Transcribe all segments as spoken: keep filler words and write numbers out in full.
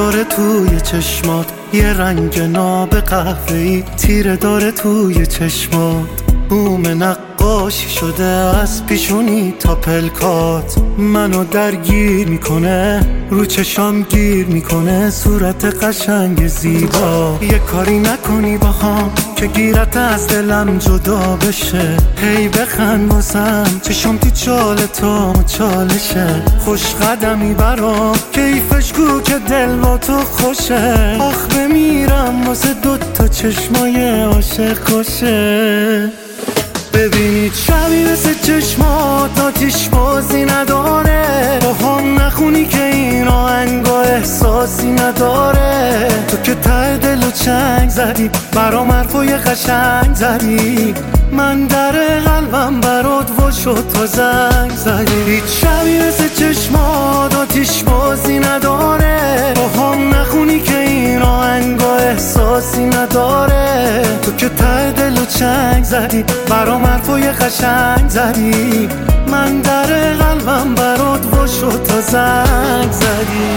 داره توی چشمات، یه رنگ ناب قهوه‌ای تیره داره توی چشمات. بوم نقاشی شده از پیشونی تا پلکات، منو درگیر میکنه، رو چشام گیر میکنه صورت قشنگ زیبا. یه کاری نکنی باهام که گیرت از دلم جدا بشه، هی بخند واسم چشام تی چال تا چالشه. خوش قدمی برام کیفش کو که دل با تو خوشه، آخ بمیرم واسه دوتا چشمای عاشق کشه. ببینید شبی مثل چشمات آتیش بازی نداره، با هم نخونی که این آهنگا احساسی نداره. تو که ته دل و چنگ زدی برام حرفای قشنگ زدی، من در قلبم برات وا شد تا زنگ زدی. هیچ شبی مثل چشمات آتیش بازی نداره، با هم نخونی که این آهنگا احساسی نداره. تو که ته دل و چنگ زدی برام حرفای قشنگ زدی، من در قلبم برات وا شد تا زنگ زدی.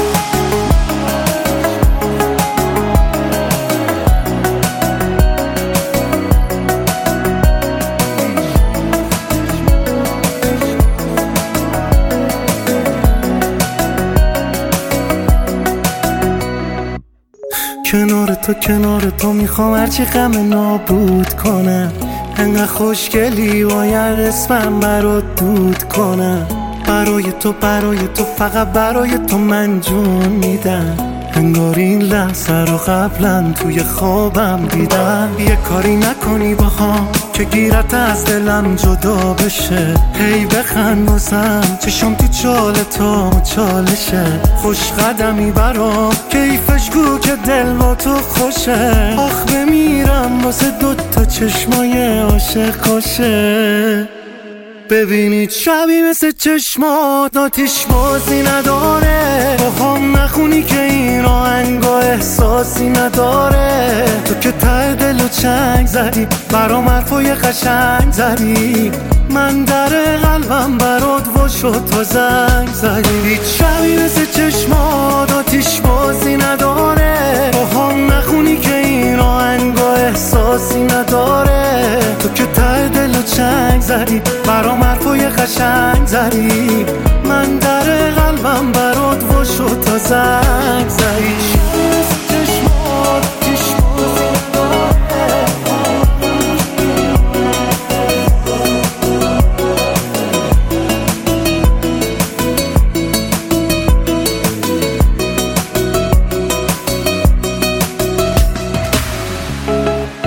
کنار تو کنار تو میخوام هرچی غم نابود کنم، انقدر خوشگلی باید اسمم برات دود کنم. برای تو برای تو فقط برای تو من جون میدم، انگار این لحظه رو قبلا توی خوابم دیدم. یه کاری نکنی باهام که گیرت از دلم جدا بشه، هی بخند واسم چشام تی چال تا چالشه. خوش قدمی برام کیفش گو که دل با تو خوشه، آخ بمیرم واسه دوتا چشمای عاشق کشه. ببینید شبی مثل چشمات آتیش بازی نداره، با هم نخونی که این آهنگا احساسی نداره. تو که ته دل و چنگ زدی برام حرفای قشنگ زدی، من در قلبم برات وا شد تا زنگ زدی. هیچ شبی مثل چشمات آتیش بازی نداره، با هم نخونی که این آهنگا احساسی نداره. تو که ته دل و چنگ زدی برام حرفای قشنگ زدی، من در قلبم برات وا شد تا زنگ زدی. چشمات آتیش بازی نداره،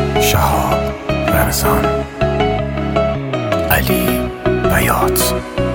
شهاب رمضان، علی بیات.